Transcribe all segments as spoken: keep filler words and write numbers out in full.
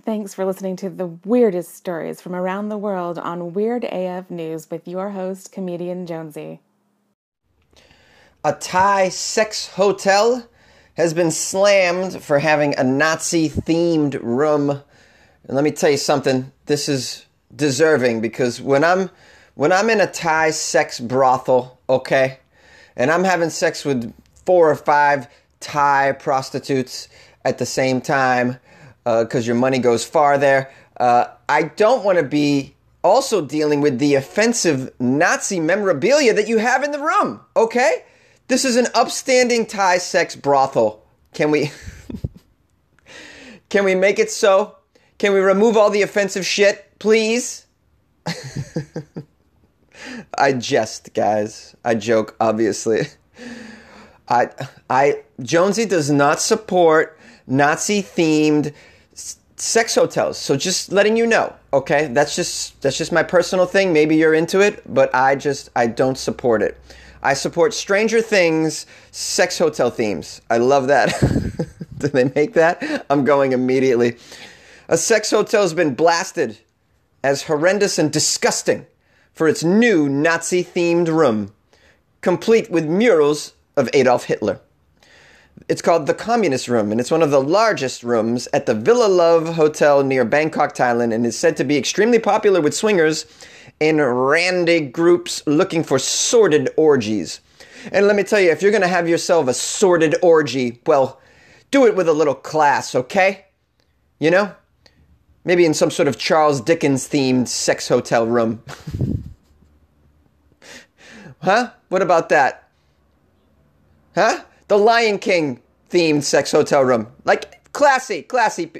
Thanks for listening to the weirdest stories from around the world on Weird A F News with your host, comedian Jonesy. A Thai sex hotel has been slammed for having a Nazi-themed room. And let me tell you something, this is deserving, because when I'm when I'm in a Thai sex brothel, okay, and I'm having sex with four or five Thai prostitutes at the same time, because uh, your money goes far there, uh, I don't want to be also dealing with the offensive Nazi memorabilia that you have in the room, okay? This is an upstanding Thai sex brothel. Can we Can we make it so? Can we remove all the offensive shit, please? I jest, guys. I joke, obviously. I I Jonesy does not support Nazi-themed sex hotels. So just letting you know, okay? That's just that's just my personal thing. Maybe you're into it, but I just I don't support it. I support Stranger Things sex hotel themes. I love that. Did they make that? I'm going immediately. A sex hotel has been blasted as horrendous and disgusting for its new Nazi-themed room, complete with murals of Adolf Hitler. It's called the Communist Room, and it's one of the largest rooms at the Villa Love Hotel near Bangkok, Thailand, and is said to be extremely popular with swingers and randy groups looking for sordid orgies. And let me tell you, if you're going to have yourself a sordid orgy, well, do it with a little class, okay? You know? Maybe in some sort of Charles Dickens-themed sex hotel room. Huh? What about that? Huh? The Lion King themed sex hotel room. Like, classy, classy.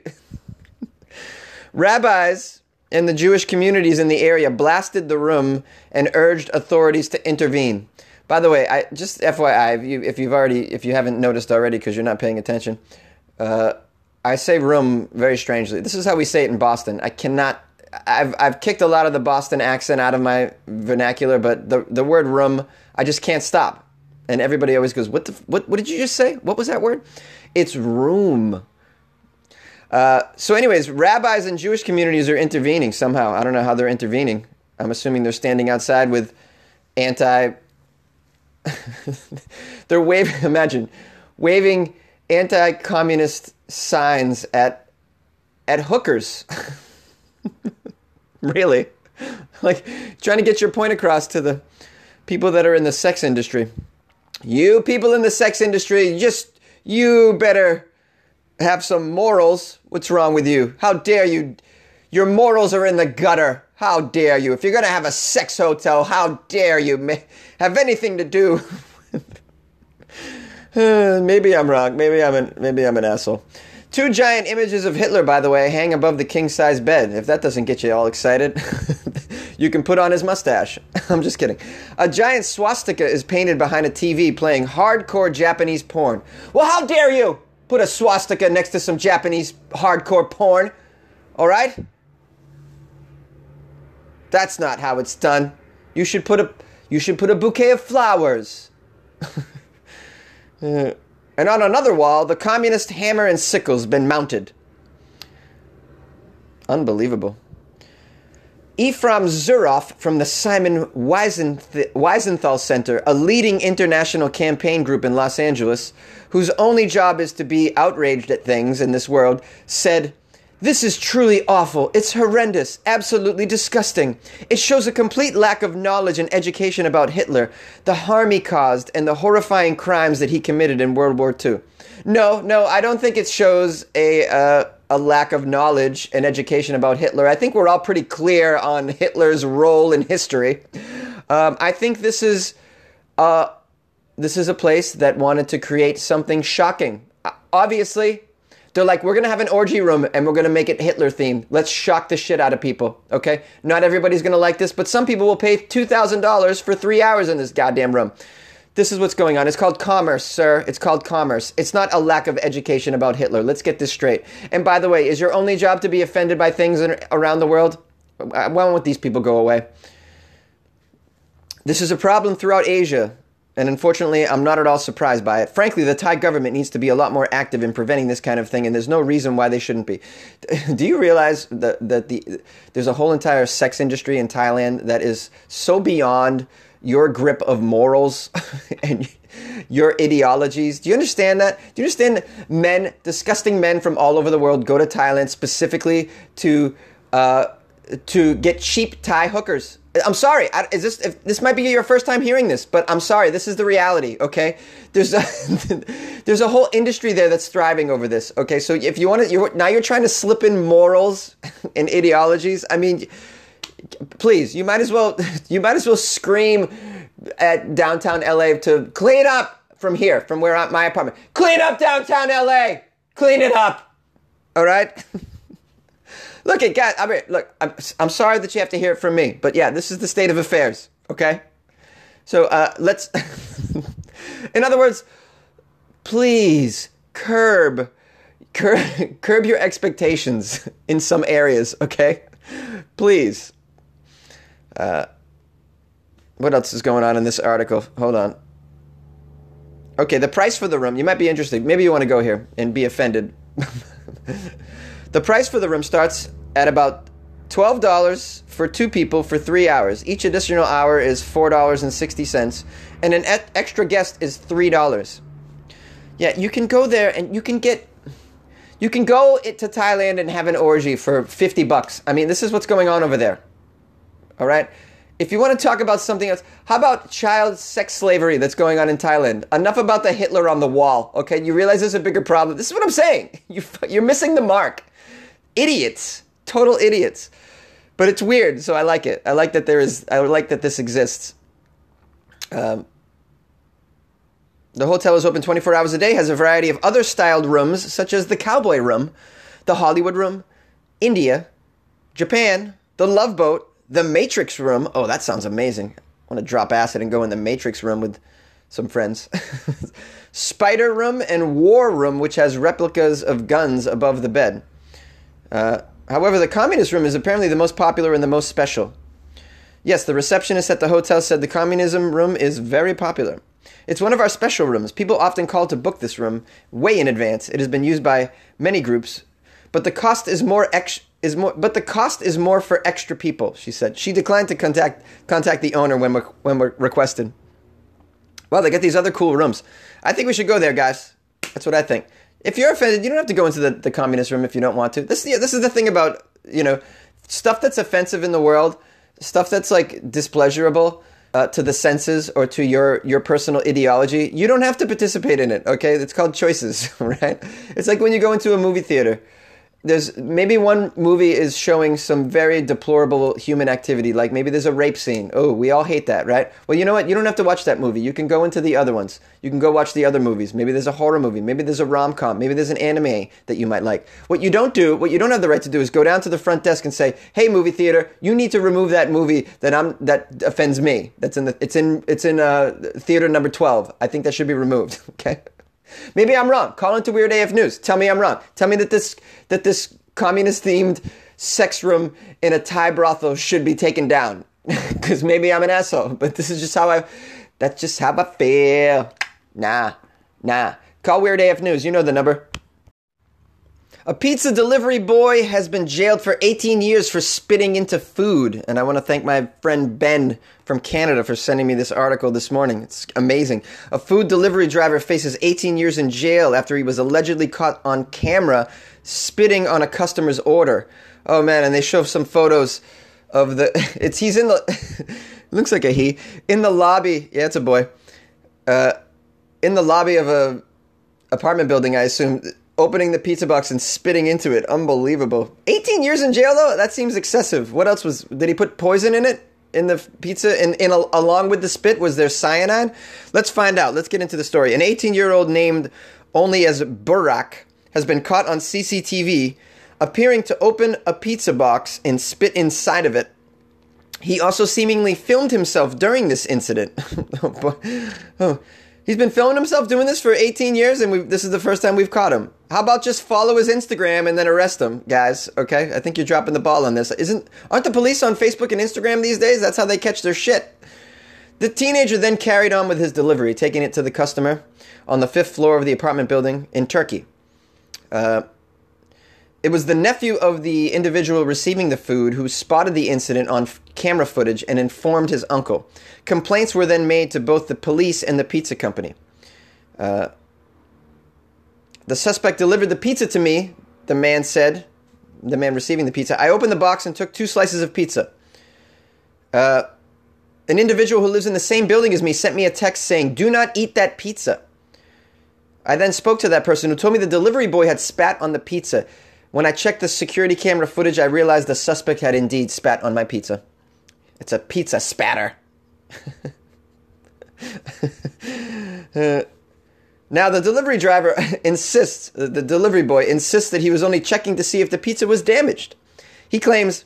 Rabbis and the Jewish communities in the area blasted the room and urged authorities to intervene. By the way, I just F Y I, if, you, if you've already, if you haven't noticed already because you're not paying attention, uh, I say room very strangely. This is how we say it in Boston. I cannot, I've I've kicked a lot of the Boston accent out of my vernacular, but the, the word room, I just can't stop. And everybody always goes, what the, what, what did you just say? What was that word? It's room. Uh, so anyways, rabbis and Jewish communities are intervening somehow. I don't know how they're intervening. I'm assuming they're standing outside with anti... they're waving, imagine, waving anti-communist signs at at hookers. Really? Like, trying to get your point across to the people that are in the sex industry. You people in the sex industry, just, you better have some morals. What's wrong with you? How dare you? Your morals are in the gutter. How dare you? If you're going to have a sex hotel, how dare you have anything to do with... Maybe I'm wrong. Maybe I'm an, maybe I'm an asshole. Two giant images of Hitler, by the way, hang above the king-size bed. If that doesn't get you all excited, you can put on his mustache. I'm just kidding. A giant swastika is painted behind a T V playing hardcore Japanese porn. Well, how dare you put a swastika next to some Japanese hardcore porn? All right? That's not how it's done. You should put a you should put a bouquet of flowers. uh, And on another wall, the communist hammer and sickle's been mounted. Unbelievable. Ephraim Zuroff from the Simon Wiesenth- Wiesenthal Center, a leading international campaign group in Los Angeles, whose only job is to be outraged at things in this world, said, "This is truly awful. It's horrendous, absolutely disgusting. It shows a complete lack of knowledge and education about Hitler, the harm he caused, and the horrifying crimes that he committed in World War Two. No, no, I don't think it shows a uh, a lack of knowledge and education about Hitler. I think we're all pretty clear on Hitler's role in history. Um, I think this is uh, this is a place that wanted to create something shocking. Uh, obviously, they're like, we're going to have an orgy room and we're going to make it Hitler themed. Let's shock the shit out of people, okay? Not everybody's going to like this, but some people will pay two thousand dollars for three hours in this goddamn room. This is what's going on. It's called commerce, sir. It's called commerce. It's not a lack of education about Hitler. Let's get this straight. And by the way, is your only job to be offended by things in, around the world? Why won't these people go away? This is a problem throughout Asia And unfortunately, I'm not at all surprised by it. Frankly, the Thai government needs to be a lot more active in preventing this kind of thing, and there's no reason why they shouldn't be. Do you realize that, that the there's a whole entire sex industry in Thailand that is so beyond your grip of morals and your ideologies? Do you understand that? Do you understand that men, disgusting men from all over the world go to Thailand specifically to uh, to get cheap Thai hookers? I'm sorry. I, is this if, this might be your first time hearing this, but I'm sorry. This is the reality. Okay, there's a, there's a whole industry there that's thriving over this. Okay, so if you want to, you're, now you're trying to slip in morals and ideologies. I mean, please, you might as well you might as well scream at downtown L A to clean up from here, from where I'm, my apartment. Clean up downtown L A. Clean it up. All right. Look at God. I mean, look. I'm I'm sorry that you have to hear it from me, but yeah, this is the state of affairs. Okay. So uh, let's. In other words, please curb, curb, curb your expectations in some areas. Okay. Please. Uh, what else is going on in this article? Hold on. Okay, the price for the room. You might be interested. Maybe you want to go here and be offended. The price for the room starts at about twelve dollars for two people for three hours. Each additional hour is four dollars and sixty cents, and an e- extra guest is three dollars. Yeah, you can go there and you can get... You can go to Thailand and have an orgy for fifty bucks. I mean, this is what's going on over there. All right? If you want to talk about something else, how about child sex slavery that's going on in Thailand? Enough about the Hitler on the wall, okay? You realize there's a bigger problem. This is what I'm saying. You, you're missing the mark. Idiots. Total idiots. But it's weird, so I like it. I like that there is, I like that this exists. Um, the hotel is open twenty-four hours a day, has a variety of other styled rooms, such as the Cowboy Room, the Hollywood Room, India, Japan, the Love Boat, the Matrix Room. Oh, that sounds amazing. I want to drop acid and go in the Matrix Room with some friends. Spider Room and War Room, which has replicas of guns above the bed. Uh, however, the Communist Room is apparently the most popular and the most special. Yes, the receptionist at the hotel said the Communism Room is very popular. It's one of our special rooms. People often call to book this room way in advance. It has been used by many groups, but the cost is more ex- is more but the cost is more for extra people, she said. She declined to contact contact the owner when we're, when we're requested. Well, they get these other cool rooms. I think we should go there, guys. That's what I think. If you're offended, you don't have to go into the, the Communist Room if you don't want to. This, yeah, this is the thing about, you know, stuff that's offensive in the world, stuff that's like displeasurable uh, to the senses or to your, your personal ideology. You don't have to participate in it, okay? It's called choices, right? It's like when you go into a movie theater. There's maybe one movie is showing some very deplorable human activity, like maybe there's a rape scene. Oh, we all hate that, right? Well, you know what? You don't have to watch that movie. You can go into the other ones. You can go watch the other movies. Maybe there's a horror movie. Maybe there's a rom-com. Maybe there's an anime that you might like. What you don't do, what you don't have the right to do is go down to the front desk and say, "Hey, movie theater, you need to remove that movie that I'm that offends me. That's in the it's in it's in uh, theater number twelve. I think that should be removed." Okay? Maybe I'm wrong. Call into Weird A F News. Tell me I'm wrong. Tell me that this that this communist-themed sex room in a Thai brothel should be taken down. Because maybe I'm an asshole. But this is just how I... That's just how I feel. Nah. Nah. Call Weird A F News. You know the number. A pizza delivery boy has been jailed for eighteen years for spitting into food. And I want to thank my friend Ben from Canada for sending me this article this morning. It's amazing. A food delivery driver faces eighteen years in jail after he was allegedly caught on camera spitting on a customer's order. Oh man, and they show some photos of the... It's He's in the... looks like a he. In the lobby... Yeah, it's a boy. Uh, in the lobby of a apartment building, I assume... Opening the pizza box and spitting into it. Unbelievable. eighteen years in jail, though? That seems excessive. What else was... Did he put poison in it? In the pizza? In, in a, along with the spit, was there cyanide? Let's find out. Let's get into the story. An eighteen-year-old named only as Burak has been caught on C C T V appearing to open a pizza box and spit inside of it. He also seemingly filmed himself during this incident. oh, boy. Oh. He's been filming himself doing this for eighteen years, and we this is the first time we've caught him. How about just follow his Instagram and then arrest him, guys? Okay, I think you're dropping the ball on this. Isn't aren't the police on Facebook and Instagram these days? That's how they catch their shit. The teenager then carried on with his delivery, taking it to the customer on the fifth floor of the apartment building in Turkey. Uh, it was the nephew of the individual receiving the food who spotted the incident on f- camera footage and informed his uncle. Complaints were then made to both the police and the pizza company. Uh, the suspect delivered the pizza to me, the man said, the man receiving the pizza. I opened the box and took two slices of pizza. Uh, an individual who lives in the same building as me sent me a text saying, "Do not eat that pizza." I then spoke to that person who told me the delivery boy had spat on the pizza. When I checked the security camera footage, I realized the suspect had indeed spat on my pizza. It's a pizza spatter. uh, now, the delivery driver insists, the delivery boy insists that he was only checking to see if the pizza was damaged. He claims,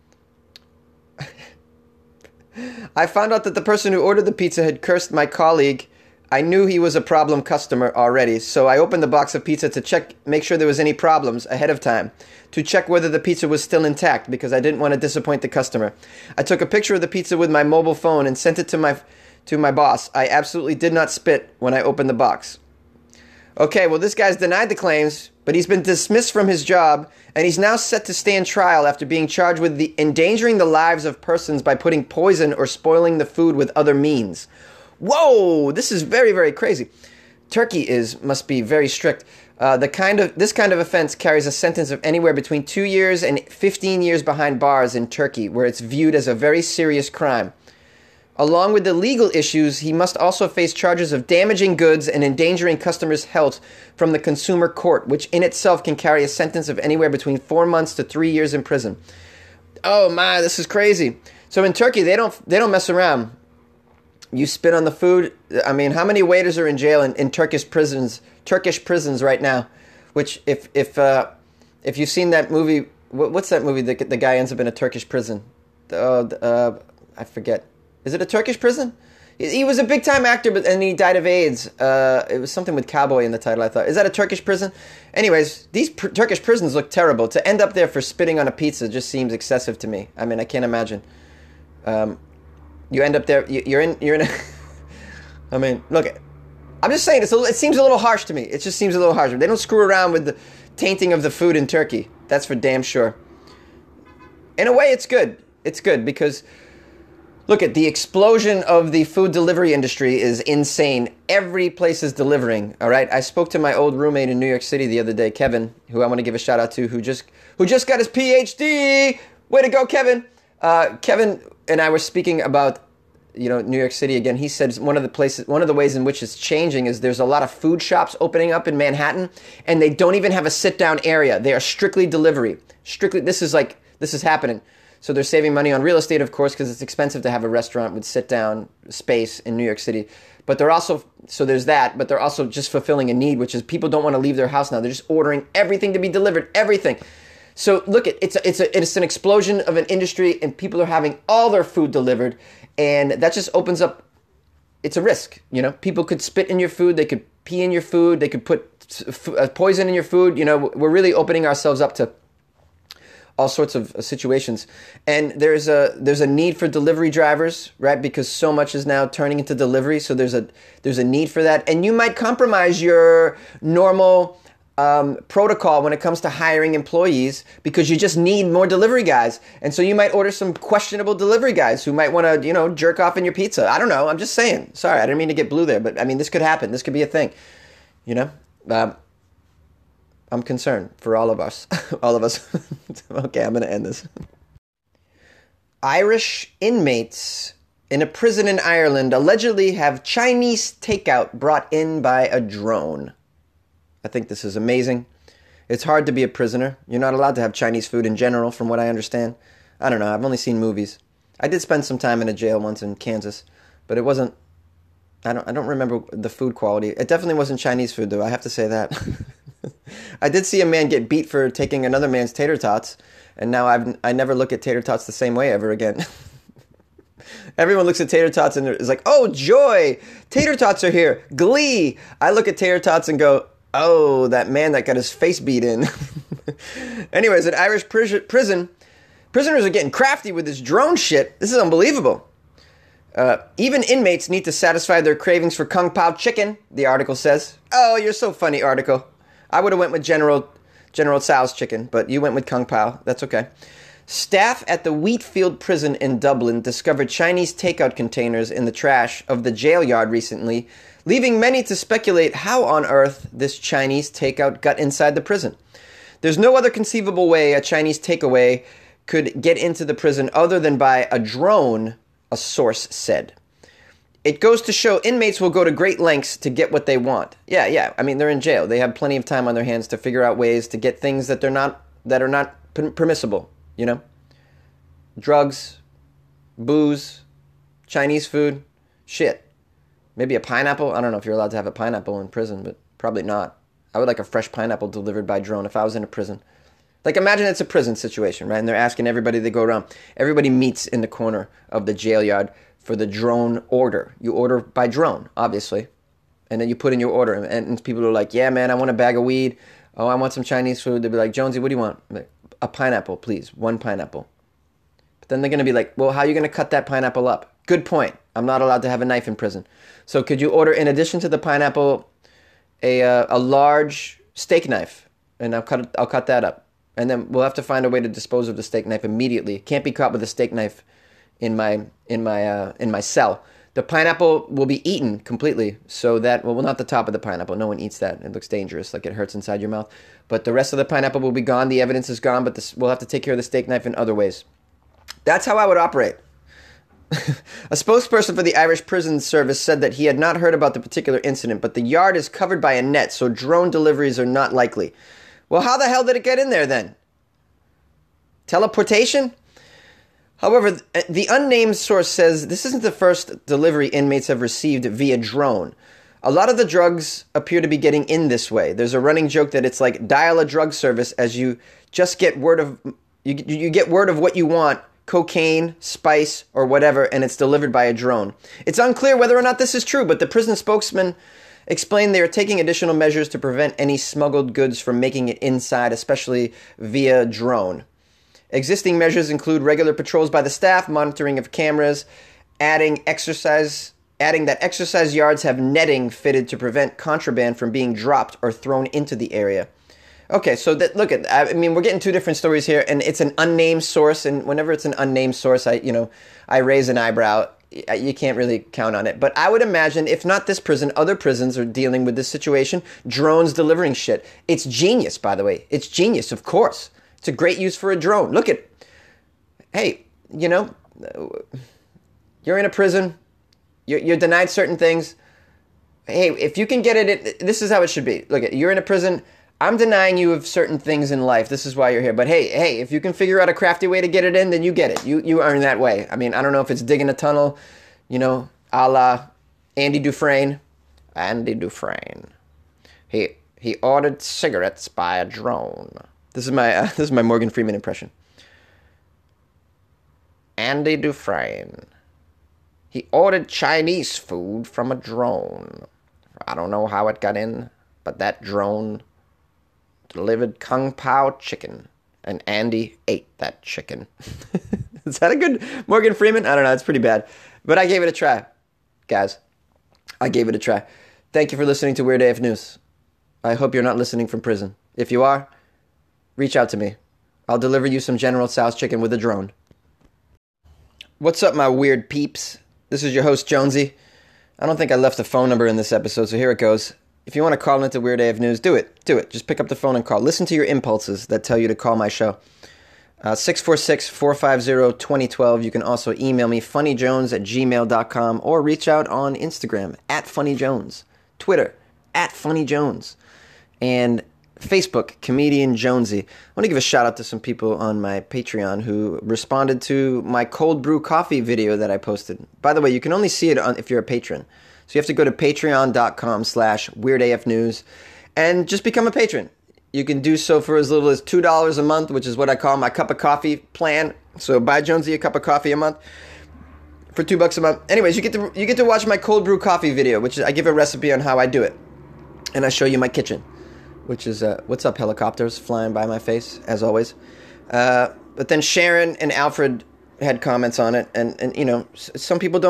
"I found out that the person who ordered the pizza had cursed my colleague. I knew he was a problem customer already, so I opened the box of pizza to check, make sure there was any problems ahead of time, to check whether the pizza was still intact because I didn't want to disappoint the customer. I took a picture of the pizza with my mobile phone and sent it to my to my boss. I absolutely did not spit when I opened the box." Okay, well, this guy's denied the claims, but he's been dismissed from his job, and he's now set to stand trial after being charged with the endangering the lives of persons by putting poison or spoiling the food with other means. Whoa, this is very, very crazy. Turkey is must be very strict. Uh, the kind of this kind of offense carries a sentence of anywhere between two years and fifteen years behind bars in Turkey, where it's viewed as a very serious crime. Along with the legal issues, he must also face charges of damaging goods and endangering customers' health from the consumer court, which in itself can carry a sentence of anywhere between four months to three years in prison. Oh my, this is crazy. So in Turkey, they don't they don't mess around. You spit on the food. I mean, how many waiters are in jail in, in Turkish prisons? Turkish prisons right now. Which, if if uh, if you've seen that movie, what, what's that movie? The the guy ends up in a Turkish prison. Uh, uh, I forget. Is it a Turkish prison? He, he was a big time actor, but and he died of AIDS. Uh, it was something with cowboy in the title. I thought, is that a Turkish prison? Anyways, these pr- Turkish prisons look terrible. To end up there for spitting on a pizza just seems excessive to me. I mean, I can't imagine. Um, You end up there. You're in. You're in. A, I mean, look. I'm just saying. It's a, it seems a little harsh to me. It just seems a little harsh. They don't screw around with the tainting of the food in Turkey. That's for damn sure. In a way, it's good. It's good because look at the explosion of the food delivery industry is insane. Every place is delivering. All right. I spoke to my old roommate in New York City the other day, Kevin, who I want to give a shout out to, who just who just got his P H D. Way to go, Kevin. Uh, Kevin and I were speaking about, you know, New York City again. He said one of the places, one of the ways in which it's changing is there's a lot of food shops opening up in Manhattan, and they don't even have a sit-down area. They are strictly delivery. Strictly, this is like, this is happening. So they're saving money on real estate, of course, because it's expensive to have a restaurant with sit-down space in New York City. But they're also, so there's that, but they're also just fulfilling a need, which is people don't want to leave their house now. They're just ordering everything to be delivered, everything. So look, it, it's a, it's a, it's an explosion of an industry, and people are having all their food delivered, and that just opens up. It's a risk, you know. People could spit in your food, they could pee in your food, they could put f- poison in your food. You know, we're really opening ourselves up to all sorts of situations, and there's a there's a need for delivery drivers, right? Because so much is now turning into delivery, so there's a there's a need for that, and you might compromise your normal Um, protocol when it comes to hiring employees because you just need more delivery guys. And so you might order some questionable delivery guys who might want to, you know, jerk off in your pizza. I don't know. I'm just saying. Sorry, I didn't mean to get blue there, but I mean, this could happen. This could be a thing, you know? Um, I'm concerned for all of us. all of us. Okay, I'm going to end this. Irish inmates in a prison in Ireland allegedly have Chinese takeout brought in by a drone. I think this is amazing. It's hard to be a prisoner. You're not allowed to have Chinese food in general, from what I understand. I don't know. I've only seen movies. I did spend some time in a jail once in Kansas, but it wasn't. I don't. I don't remember the food quality. It definitely wasn't Chinese food, though. I have to say that. I did see a man get beat for taking another man's tater tots, and now I've. I never look at tater tots the same way ever again. Everyone looks at tater tots and is like, "Oh, joy! Tater tots are here! Glee!" I look at tater tots and go, "Oh, that man that got his face beat in." Anyways, at Irish prison, prisoners are getting crafty with this drone shit. This is unbelievable. Uh, even inmates need to satisfy their cravings for Kung Pao chicken, the article says. Oh, you're so funny, article. I would have went with General General Tso's chicken, but you went with Kung Pao. That's okay. Staff at the Wheatfield prison in Dublin discovered Chinese takeout containers in the trash of the jail yard recently, leaving many to speculate how on earth this Chinese takeout got inside the prison. There's no other conceivable way a Chinese takeaway could get into the prison other than by a drone, a source said. It goes to show inmates will go to great lengths to get what they want. Yeah, yeah. I mean, they're in jail. They have plenty of time on their hands to figure out ways to get things that they're not that are not p- permissible, you know? Drugs, booze, Chinese food, shit. Maybe a pineapple. I don't know if you're allowed to have a pineapple in prison, but probably not. I would like a fresh pineapple delivered by drone if I was in a prison. Like, imagine it's a prison situation, right? And they're asking everybody they go around. Everybody meets in the corner of the jail yard for the drone order. You order by drone, obviously. And then you put in your order. And, and people are like, yeah, man, I want a bag of weed. Oh, I want some Chinese food. They'll be like, Jonesy, what do you want? Like, a pineapple, please. One pineapple. But then they're going to be like, well, how are you going to cut that pineapple up? Good point. I'm not allowed to have a knife in prison. So could you order, in addition to the pineapple, a uh, a large steak knife? And I'll cut it, I'll cut that up. And then we'll have to find a way to dispose of the steak knife immediately. Can't be caught with a steak knife in my in my uh, in my cell. The pineapple will be eaten completely, so that well, well, not the top of the pineapple. No one eats that. It looks dangerous, like it hurts inside your mouth. But the rest of the pineapple will be gone. The evidence is gone, but this, we'll have to take care of the steak knife in other ways. That's how I would operate. A spokesperson for the Irish Prison Service said that he had not heard about the particular incident, but the yard is covered by a net, so drone deliveries are not likely. Well, how the hell did it get in there then? Teleportation? However, the unnamed source says this isn't the first delivery inmates have received via drone. A lot of the drugs appear to be getting in this way. There's a running joke that it's like dial a drug service as you just get word of you, you get word of what you want, cocaine, spice, or whatever, and it's delivered by a drone. It's unclear whether or not this is true, but the prison spokesman explained they are taking additional measures to prevent any smuggled goods from making it inside, especially via drone. Existing measures include regular patrols by the staff, monitoring of cameras, adding exercise, adding that exercise yards have netting fitted to prevent contraband from being dropped or thrown into the area. Okay, so that, look at, I mean, we're getting two different stories here, and it's an unnamed source, and whenever it's an unnamed source, I, you know, I raise an eyebrow. You can't really count on it. But I would imagine, if not this prison, other prisons are dealing with this situation. Drones delivering shit. It's genius, by the way. It's genius, of course. It's a great use for a drone. Look at, hey, you know, you're in a prison. You're, you're denied certain things. Hey, if you can get it, this is how it should be. Look, you're in a prison. I'm denying you of certain things in life. This is why you're here. But hey, hey, if you can figure out a crafty way to get it in, then you get it. You you earn that way. I mean, I don't know if it's digging a tunnel, you know, a la Andy Dufresne. Andy Dufresne. He he ordered cigarettes by a drone. This is my uh, this is my Morgan Freeman impression. Andy Dufresne. He ordered Chinese food from a drone. I don't know how it got in, but that drone delivered Kung Pao chicken, and Andy ate that chicken. Is that a good Morgan Freeman? I don't know. It's pretty bad. But I gave it a try, guys. I gave it a try. Thank you for listening to Weird A F News. I hope you're not listening from prison. If you are, reach out to me. I'll deliver you some General Tso's chicken with a drone. What's up, my weird peeps? This is your host, Jonesy. I don't think I left a phone number in this episode, so here it goes. If you want to call into Weird A F News, do it. Do it. Just pick up the phone and call. Listen to your impulses that tell you to call my show. Uh, six four six, four five zero, two zero one two. You can also email me, funnyjones at gmail dot com, or reach out on Instagram, at funnyjones, Twitter, at funnyjones, and Facebook, Comedian Jonesy. I want to give a shout out to some people on my Patreon who responded to my cold brew coffee video that I posted. By the way, you can only see it on, if you're a patron. So you have to go to patreon.com slash weirdafnews and just become a patron. You can do so for as little as two dollars a month, which is what I call my cup of coffee plan. So buy Jonesy a cup of coffee a month for two bucks a month. Anyways, you get to you get to watch my cold brew coffee video, which is, I give a recipe on how I do it. And I show you my kitchen, which is, uh, what's up, helicopters flying by my face, as always. Uh, but then Sharon and Alfred had comments on it. And, and you know, some people don't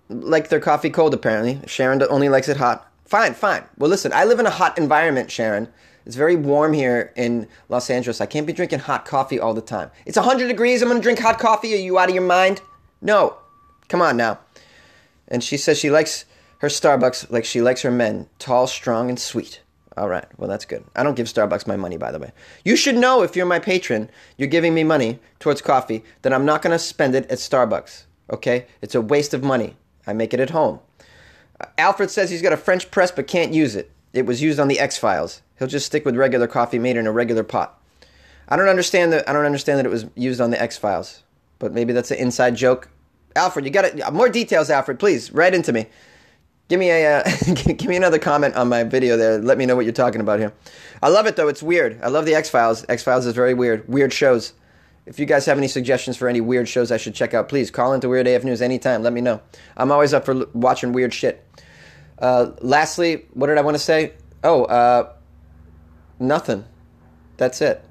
like their coffee cold, apparently. Sharon only likes it hot. Fine, fine. Well, listen, I live in a hot environment, Sharon. It's very warm here in Los Angeles. I can't be drinking hot coffee all the time. It's one hundred degrees. I'm going to drink hot coffee. Are you out of your mind? No. Come on now. And she says she likes her Starbucks like she likes her men. Tall, strong, and sweet. All right. Well, that's good. I don't give Starbucks my money, by the way. You should know if you're my patron, you're giving me money towards coffee, that I'm not going to spend it at Starbucks. Okay? It's a waste of money. I make it at home. Uh, Alfred says he's got a French press but can't use it. It was used on the X-Files. He'll just stick with regular coffee made in a regular pot. I don't understand that. I don't understand that it was used on the X-Files, but maybe that's an inside joke. Alfred, you got it. More details, Alfred, please. Write into me. Give me a uh, give me another comment on my video there. Let me know what you're talking about here. I love it though. It's weird. I love the X-Files. X-Files is very weird. Weird shows. If you guys have any suggestions for any weird shows I should check out, please call into Weird A F News anytime. Let me know. I'm always up for l- watching weird shit. Uh, lastly, what did I want to say? Oh, uh, nothing. That's it.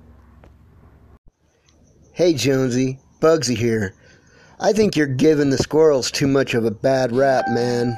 Hey, Jonesy. Bugsy here. I think you're giving the squirrels too much of a bad rap, man.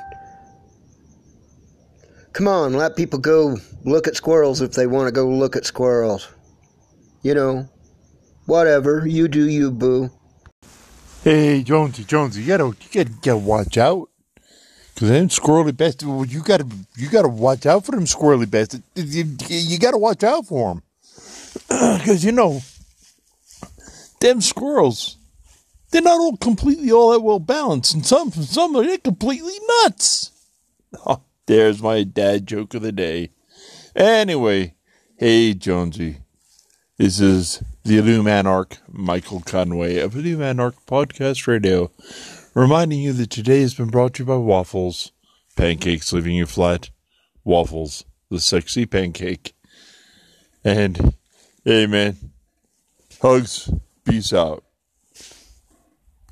Come on, let people go look at squirrels if they want to go look at squirrels. You know, whatever. You do you, boo. Hey, Jonesy, Jonesy, you gotta, you gotta, you gotta watch out. Cause them squirrely bastards, well, you gotta, you gotta watch out for them squirrely bastards. You, you gotta watch out for them. Cause you know, them squirrels, they're not all completely all that well balanced, and some, some are completely nuts. Oh, there's my dad joke of the day. Anyway, hey, Jonesy. This is the Illumanarch, Michael Conway of Illumanarch Podcast Radio, reminding you that today has been brought to you by Waffles. Pancakes leaving you flat. Waffles, the sexy pancake. And, hey man, hugs, peace out.